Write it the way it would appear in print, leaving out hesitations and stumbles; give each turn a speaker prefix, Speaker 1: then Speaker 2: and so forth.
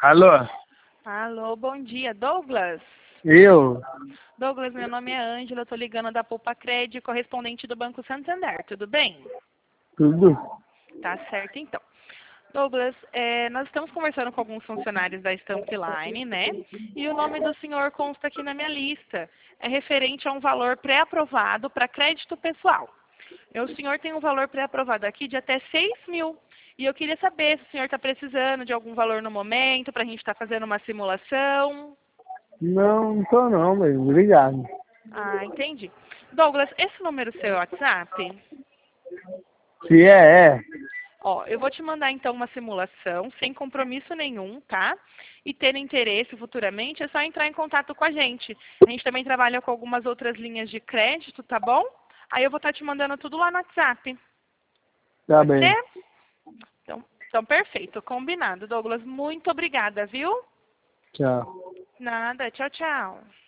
Speaker 1: Alô?
Speaker 2: Alô, bom dia, Douglas.
Speaker 1: Eu?
Speaker 2: Douglas, meu nome é Ângela, eu tô ligando da Poupa Cred, correspondente do Banco Santander, tudo bem?
Speaker 1: Tudo?
Speaker 2: Tá certo, então. Douglas, nós estamos conversando com alguns funcionários da Stamp Line, né? E o nome do senhor consta aqui na minha lista. É referente a um valor pré-aprovado para crédito pessoal. O senhor tem um valor pré-aprovado aqui de até 6.000. E eu queria saber se o senhor está precisando de algum valor no momento, para a gente estar fazendo uma simulação.
Speaker 1: Não tô não, mas obrigado.
Speaker 2: Ah, entendi. Douglas, esse número seu é o WhatsApp?
Speaker 1: Se é.
Speaker 2: Ó, eu vou te mandar então uma simulação, sem compromisso nenhum, tá? E ter interesse futuramente, é só entrar em contato com a gente. A gente também trabalha com algumas outras linhas de crédito, tá bom? Aí eu vou estar te mandando tudo lá no WhatsApp.
Speaker 1: Tá
Speaker 2: Pode
Speaker 1: bem.
Speaker 2: ser? Então perfeito, combinado. Douglas, muito obrigada, viu?
Speaker 1: Tchau.
Speaker 2: Nada, tchau, tchau.